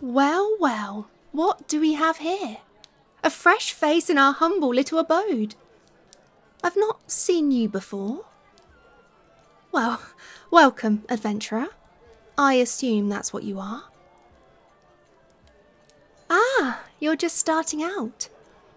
Well, well, what do we have here? A fresh face in our humble little abode. I've not seen you before. Well, welcome, adventurer. I assume that's what you are. Ah, you're just starting out.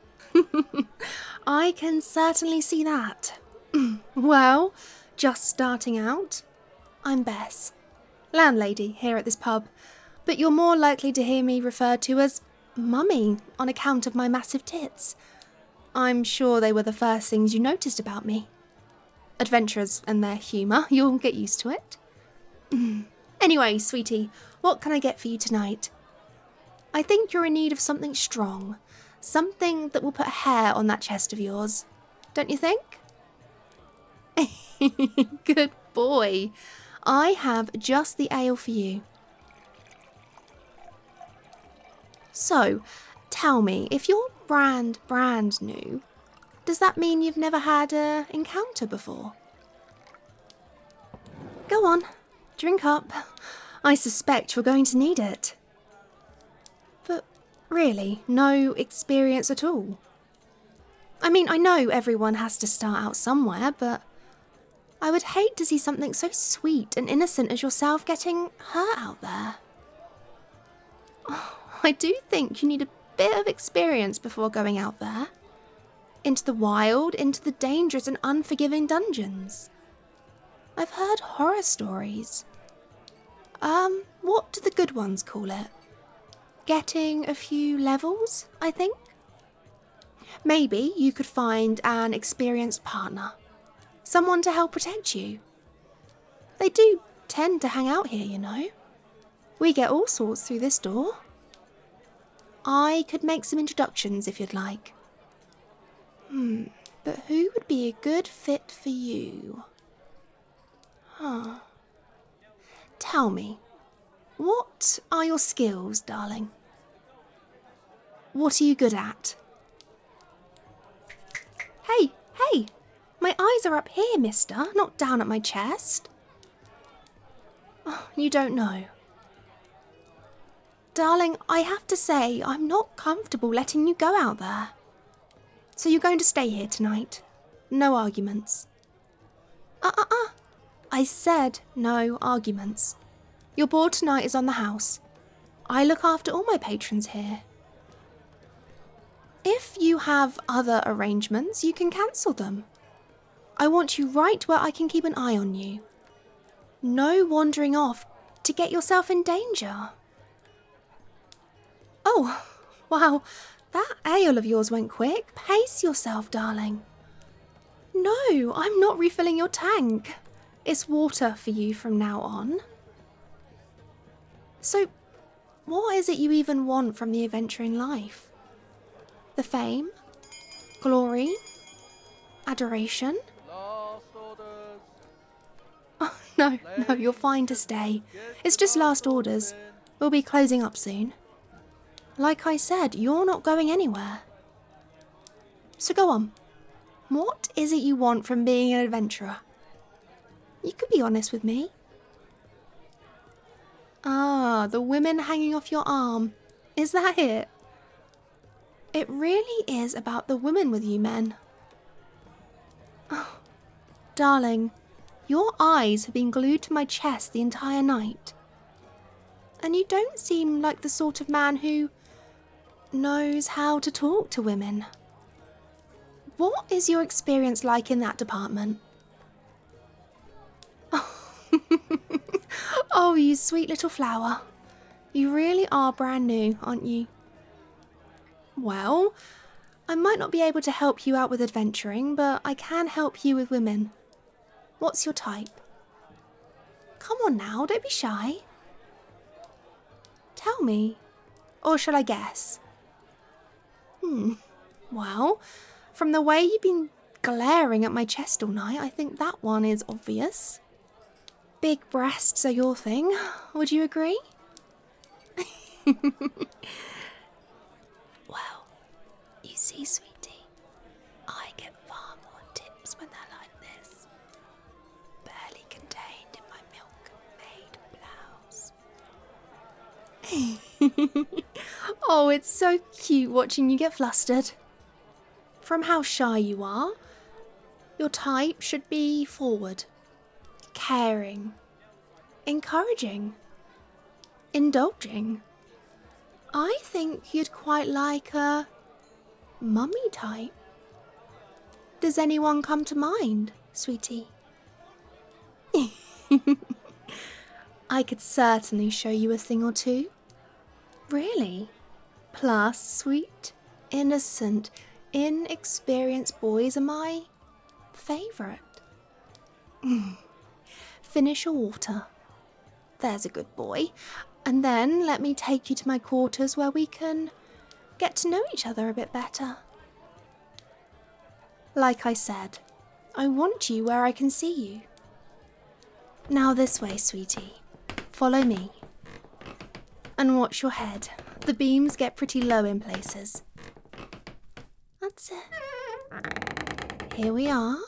I can certainly see that. Well, just starting out. I'm Bess, landlady here at this pub, but you're more likely to hear me referred to as Mummy on account of my massive tits. I'm sure they were the first things you noticed about me. Adventurers and their humour, you'll get used to it. Anyway, sweetie, what can I get for you tonight? I think you're in need of something strong, something that will put hair on that chest of yours, don't you think? Good boy. I have just the ale for you. So, tell me, if you're brand new, does that mean you've never had an encounter before? Go on, drink up. I suspect you're going to need it. But really, no experience at all? I mean, I know everyone has to start out somewhere, but I would hate to see something so sweet and innocent as yourself getting hurt out there. I do think you need a bit of experience before going out there. Into the wild, into the dangerous and unforgiving dungeons. I've heard horror stories. What do the good ones call it? Getting a few levels, I think? Maybe you could find an experienced partner. Someone to help protect you. They do tend to hang out here, you know. We get all sorts through this door. I could make some introductions if you'd like. But who would be a good fit for you? Tell me, what are your skills, darling? What are you good at? Hey, my eyes are up here, mister, not down at my chest. Oh, you don't know. Darling, I have to say, I'm not comfortable letting you go out there. So you're going to stay here tonight? No arguments. I said no arguments. Your board tonight is on the house. I look after all my patrons here. If you have other arrangements, you can cancel them. I want you right where I can keep an eye on you. No wandering off to get yourself in danger. Oh, wow, that ale of yours went quick. Pace yourself, darling. No, I'm not refilling your tank. It's water for you from now on. So, what is it you even want from the adventuring life? The fame? Glory? Adoration? Last orders. Oh, no, you're fine to stay. It's just last orders. We'll be closing up soon. Like I said, you're not going anywhere. So go on. What is it you want from being an adventurer? You could be honest with me. Ah, the women hanging off your arm. Is that it? It really is about the women with you men. Oh, darling, your eyes have been glued to my chest the entire night. And you don't seem like the sort of man who knows how to talk to women. What is your experience like in that department? Oh, you sweet little flower. You really are brand new, aren't you? Well, I might not be able to help you out with adventuring, but I can help you with women. What's your type? Come on now, don't be shy. Tell me. Or shall I guess? Well, from the way you've been glaring at my chest all night, I think that one is obvious. Big breasts are your thing, would you agree? Well, you see, sweetie, I get far more tips when they're like this. Barely contained in my milk-maid blouse. Oh, it's so cute watching you get flustered. From how shy you are, your type should be forward, caring, encouraging, indulging. I think you'd quite like a mummy type. Does anyone come to mind, sweetie? I could certainly show you a thing or two. Really? Plus, sweet, innocent, inexperienced boys are my favourite. Finish your water. There's a good boy. And then let me take you to my quarters where we can get to know each other a bit better. Like I said, I want you where I can see you. Now this way, sweetie. Follow me. And watch your head. The beams get pretty low in places. That's it. Here we are.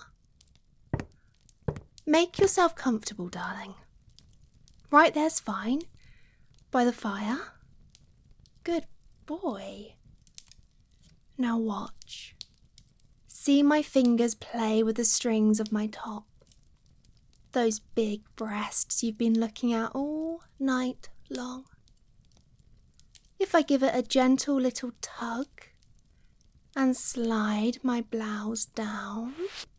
Make yourself comfortable, darling. Right there's fine. By the fire. Good boy. Now watch. See my fingers play with the strings of my top. Those big breasts you've been looking at all night long. If I give it a gentle little tug and slide my blouse down.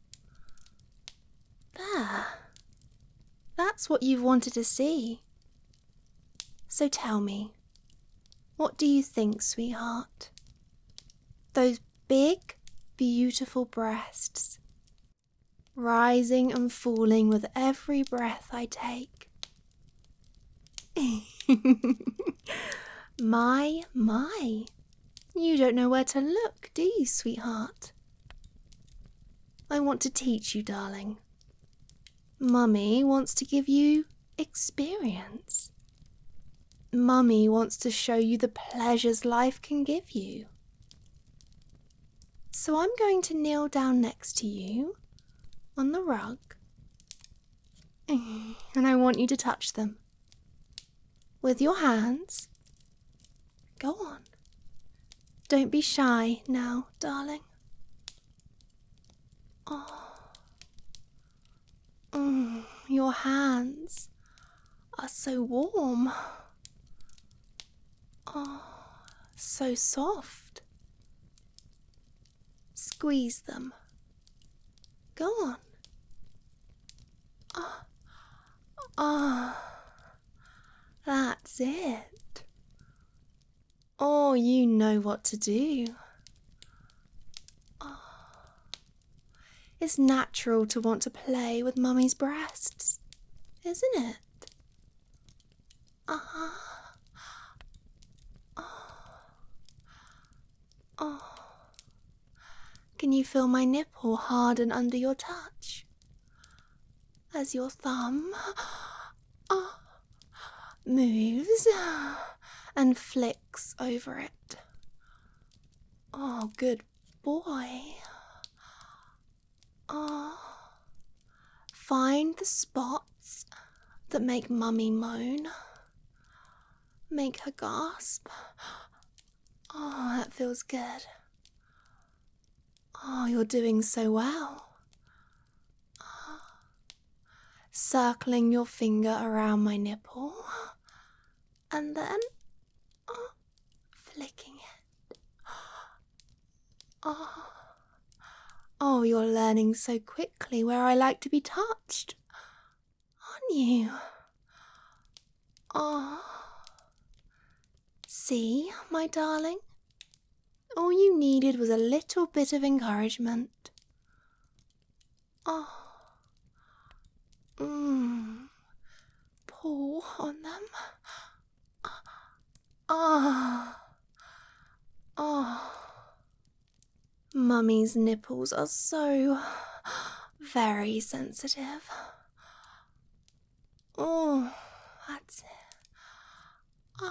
There. That's what you've wanted to see. So tell me, what do you think, sweetheart? Those big, beautiful breasts, rising and falling with every breath I take. My, you don't know where to look, do you, sweetheart? I want to teach you, darling. Mummy wants to give you experience. Mummy wants to show you the pleasures life can give you. So I'm going to kneel down next to you on the rug, and I want you to touch them. With your hands. Go on. Don't be shy now, darling. Your hands are so warm. So soft. Squeeze them. Go on. That's it. Oh, you know what to do. It's natural to want to play with Mummy's breasts, isn't it? Can you feel my nipple harden under your touch? As your thumb moves and flicks over it. Oh, good boy. Find the spots that make Mummy moan. Make her gasp. Oh, that feels good. Oh, you're doing so well. Circling your finger around my nipple and then flicking it. Oh, you're learning so quickly where I like to be touched, aren't you? See, my darling? All you needed was a little bit of encouragement. Pull on them. Mummy's nipples are so very sensitive. Oh, that's it.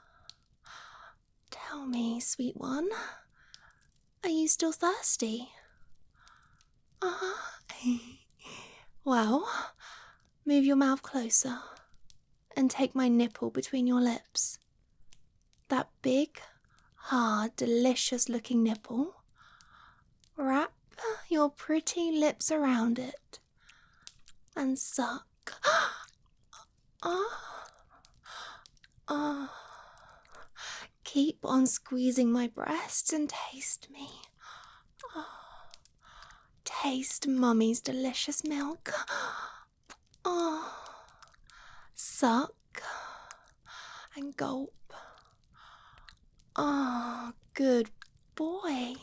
Tell me, sweet one, are you still thirsty? Well, move your mouth closer and take my nipple between your lips. that big, hard, delicious-looking nipple. Wrap your pretty lips around it and suck. Keep on squeezing my breasts and taste me. Taste Mummy's delicious milk. Suck and gulp. Good boy.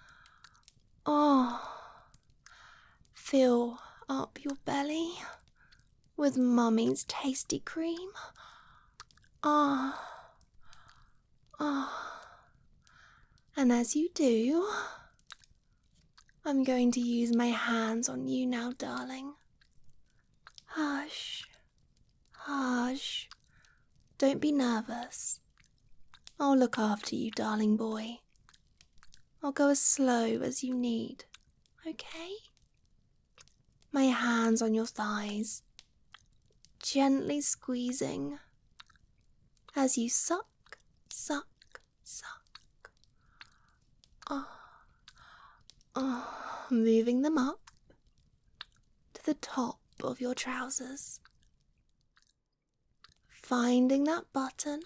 Fill up your belly with Mummy's tasty cream. And as you do, I'm going to use my hands on you now, darling. Hush. Hush. Don't be nervous. I'll look after you, darling boy. I'll go as slow as you need, okay? My hands on your thighs, gently squeezing as you suck, suck, suck. Moving them up to the top of your trousers. Finding that button.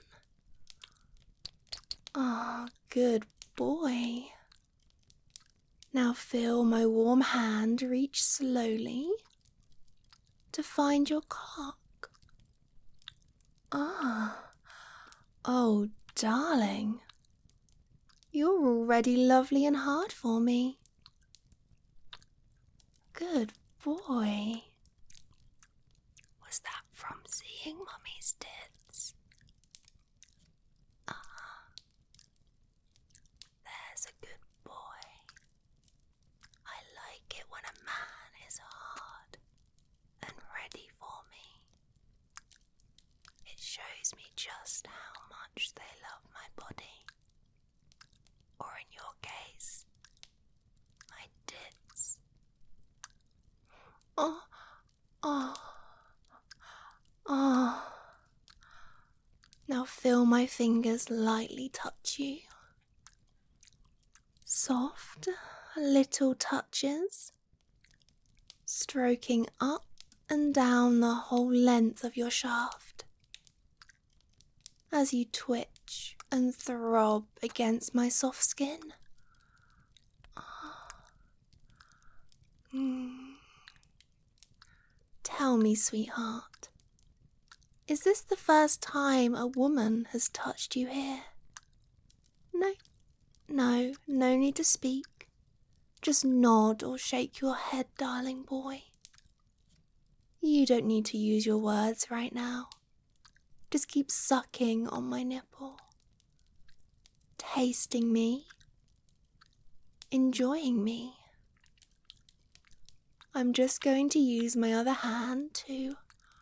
Good boy. Now feel my warm hand reach slowly to find your cock. Oh, darling. You're already lovely and hard for me. Good boy. Was that from seeing Mummy's tits? There's a good boy. I like it when a man is hard and ready for me. It shows me just how much they love my body. Or in your case, my tits. Now feel my fingers lightly touch you. Soft little touches, stroking up and down the whole length of your shaft as you twitch and throb against my soft skin. Tell me, sweetheart, is this the first time a woman has touched you here? No need to speak. Just nod or shake your head, darling boy. You don't need to use your words right now. Just keep sucking on my nipple, tasting me, enjoying me. I'm just going to use my other hand to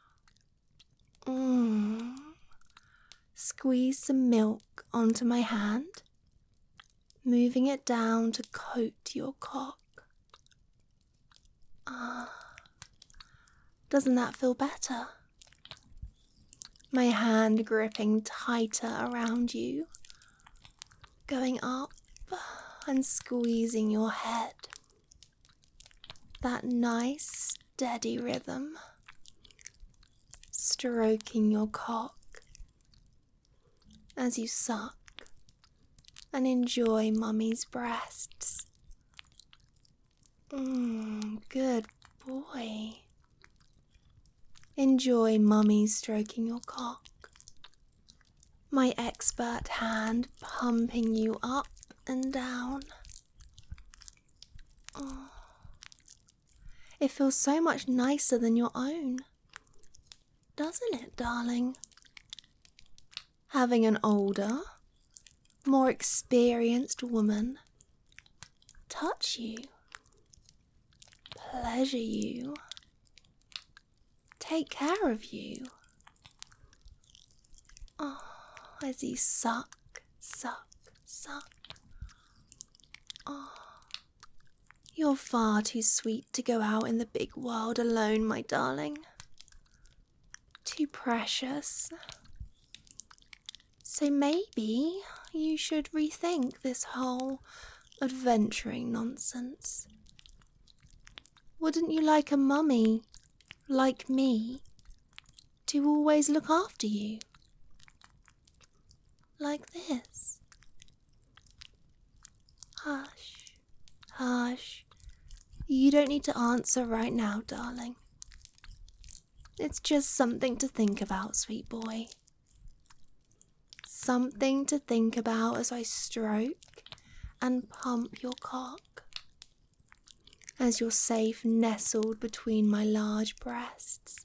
squeeze some milk onto my hand, moving it down to coat your cock. Doesn't that feel better? My hand gripping tighter around you, going up and squeezing your head. That nice, steady rhythm, stroking your cock as you suck and enjoy Mummy's breasts. Good boy. Enjoy Mummy stroking your cock. My expert hand pumping you up and down. It feels so much nicer than your own, doesn't it, darling? Having an older, more experienced woman touch you, pleasure you, take care of you. As you suck, suck, suck. You're far too sweet to go out in the big world alone, my darling. Too precious. So maybe you should rethink this whole adventuring nonsense. Wouldn't you like a mummy like me to always look after you? Like this. Hush, hush. You don't need to answer right now, darling. It's just something to think about, sweet boy. Something to think about as I stroke and pump your cock, as you're safe nestled between my large breasts.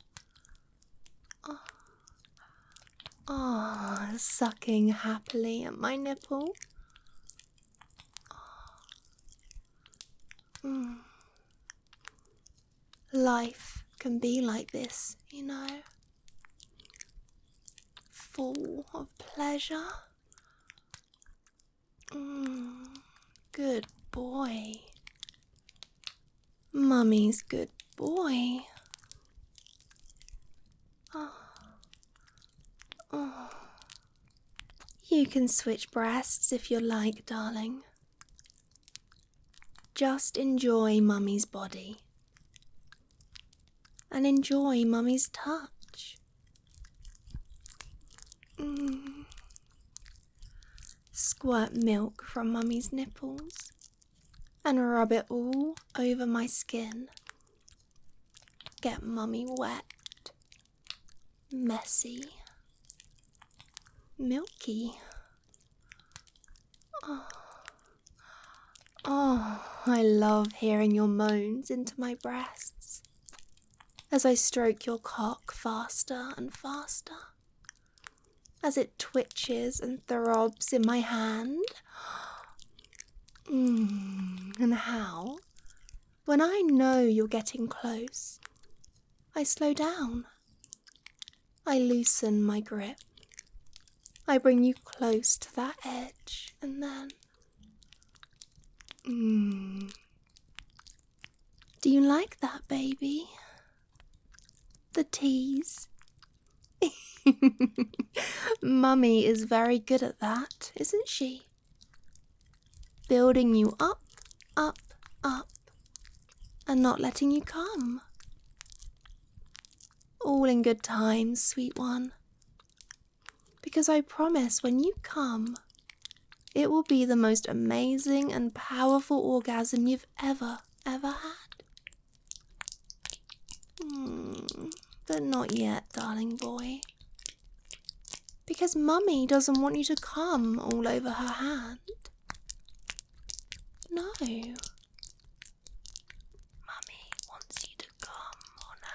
Sucking happily at my nipple. Life can be like this, you know. Full of pleasure. Good boy. Mummy's good boy. You can switch breasts if you like, darling. Just enjoy Mummy's body. And enjoy Mummy's touch. Squirt milk from Mummy's nipples and rub it all over my skin. Get Mummy wet, messy, milky. I love hearing your moans into my breasts as I stroke your cock faster and faster, as it twitches and throbs in my hand. And how, when I know you're getting close, I slow down. I loosen my grip. I bring you close to that edge, and then... Do you like that, baby? The tease? Mummy is very good at that, isn't she? Building you up, up, up, and not letting you come. All in good time, sweet one. Because I promise when you come, it will be the most amazing and powerful orgasm you've ever had. But not yet, darling boy. Because Mummy doesn't want you to come all over her hand. No. Mummy wants you to come on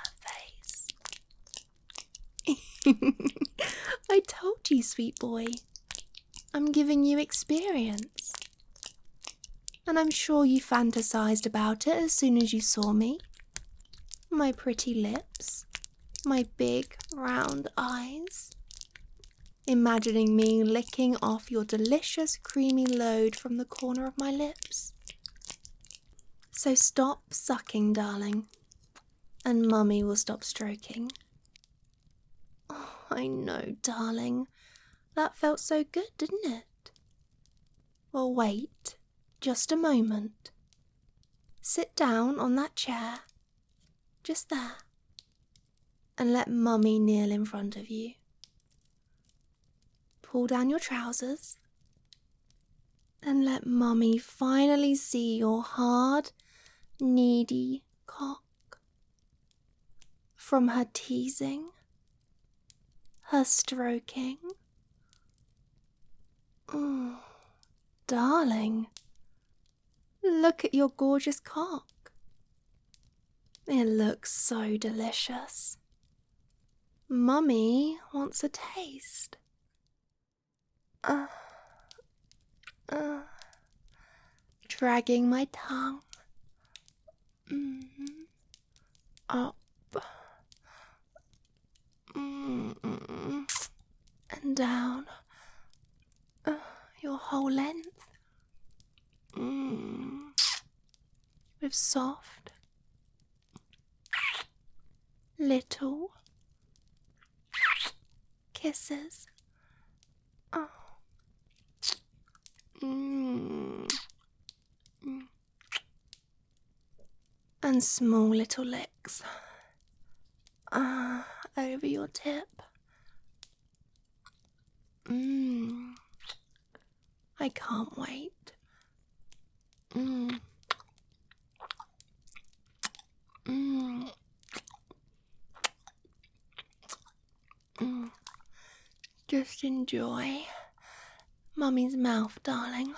her face. I told you, sweet boy. I'm giving you experience. And I'm sure you fantasized about it as soon as you saw me. My pretty lips, my big round eyes. Imagining me licking off your delicious creamy load from the corner of my lips. So stop sucking, darling, and Mummy will stop stroking. Oh, I know, darling. That felt so good, didn't it? Well, wait just a moment. Sit down on that chair, just there, and let Mummy kneel in front of you. Pull down your trousers and let Mummy finally see your hard, needy cock. From her teasing, her stroking. Darling, look at your gorgeous cock. It looks so delicious. Mummy wants a taste. Dragging my tongue up and down your whole length with soft little kisses. And small little licks. Over your tip. I can't wait. Just enjoy Mummy's mouth, darling.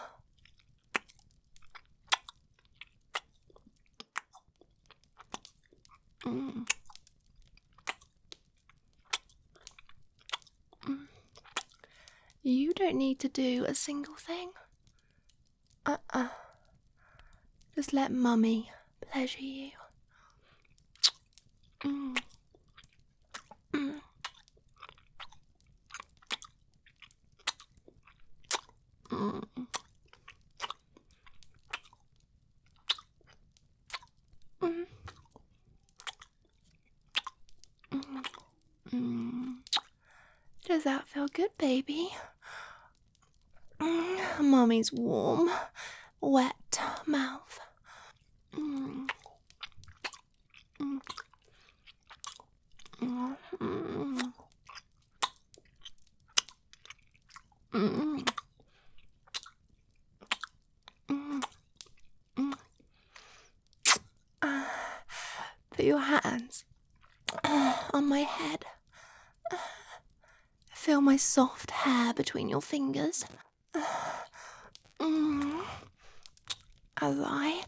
You don't need to do a single thing. Just let Mummy pleasure you. Does that feel good, baby? Mummy's warm, wet mouth. Put your hands on my head. Feel my soft hair between your fingers. As I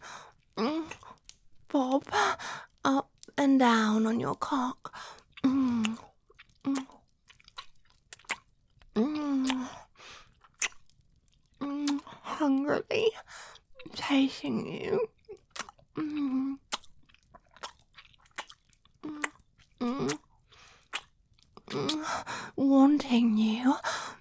bob up and down on your cock. Hungrily chasing you. Wanting you.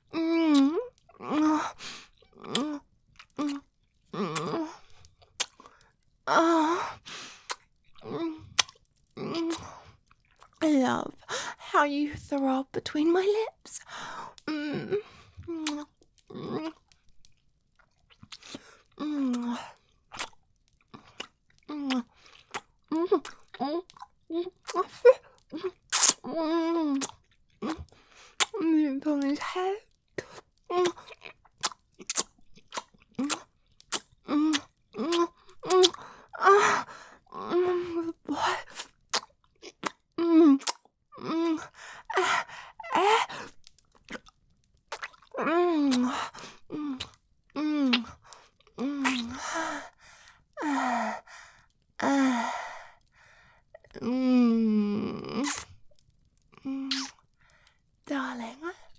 I love how you throb between my lips. On his head. Darling,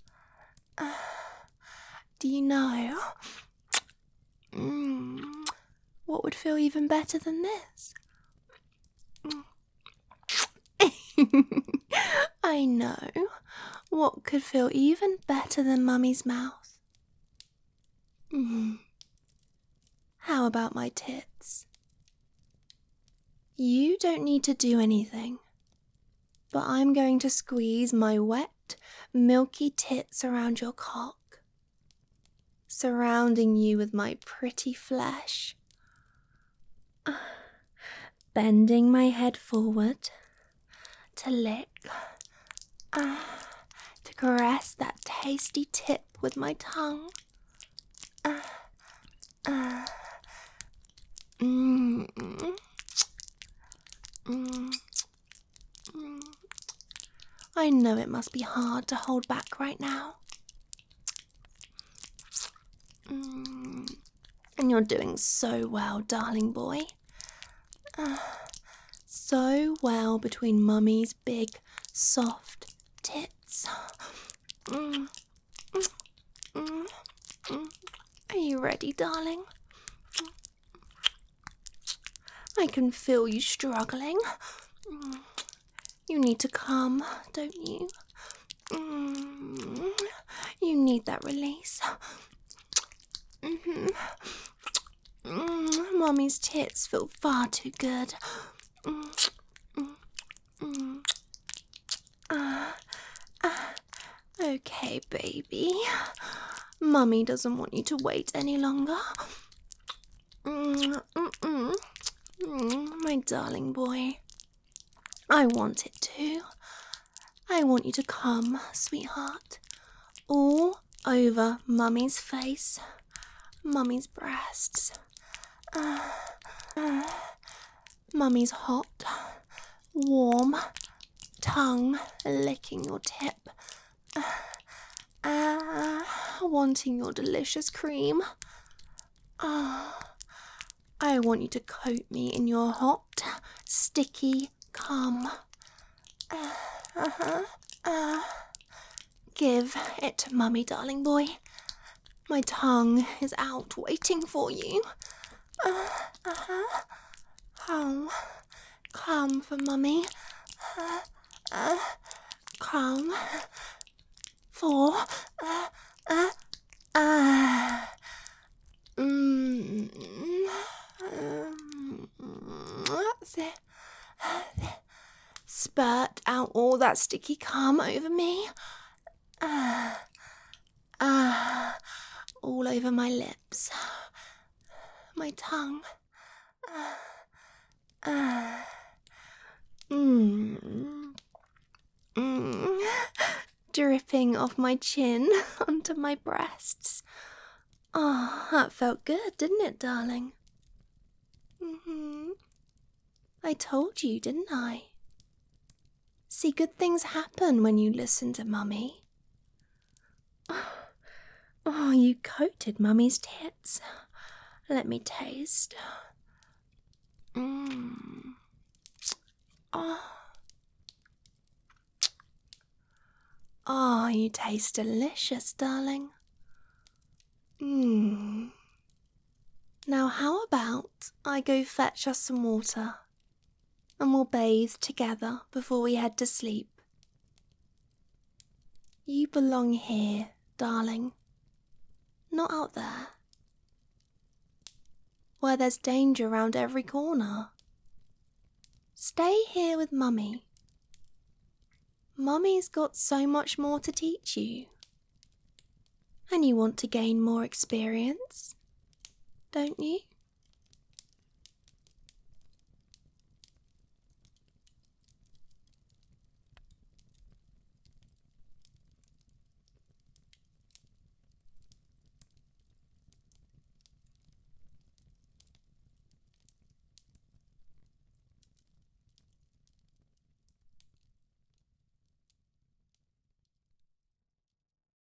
do you know what would feel even better than this? I know what could feel even better than Mummy's mouth. How about my tits? You don't need to do anything, but I'm going to squeeze my wet, milky tits around your cock, surrounding you with my pretty flesh, bending my head forward to lick, to caress that tasty tip with my tongue. I know it must be hard to hold back right now. And you're doing so well, darling boy. So well between Mummy's big, soft tits. Are you ready, darling? I can feel you struggling. You need to come, don't you? You need that release. Mummy's tits feel far too good. Okay, baby. Mummy doesn't want you to wait any longer. My darling boy. I want it too. I want you to come, sweetheart. All over Mummy's face, Mummy's breasts. Mummy's hot, warm tongue licking your tip. Wanting your delicious cream. I want you to coat me in your hot, sticky cum. Give it to Mummy, darling boy. My tongue is out waiting for you. Come for Mummy. Come for spurt out all that sticky cum over me. All over my lips, my tongue. Dripping off my chin onto my breasts. Oh, that felt good, didn't it, darling? I told you, didn't I? See, good things happen when you listen to Mummy. Oh, you coated Mummy's tits. Let me taste. Oh, you taste delicious, darling. Now how about I go fetch us some water and we'll bathe together before we head to sleep. You belong here, darling, not out there, where there's danger round every corner. Stay here with Mummy. Mummy's got so much more to teach you. And you want to gain more experience, don't you?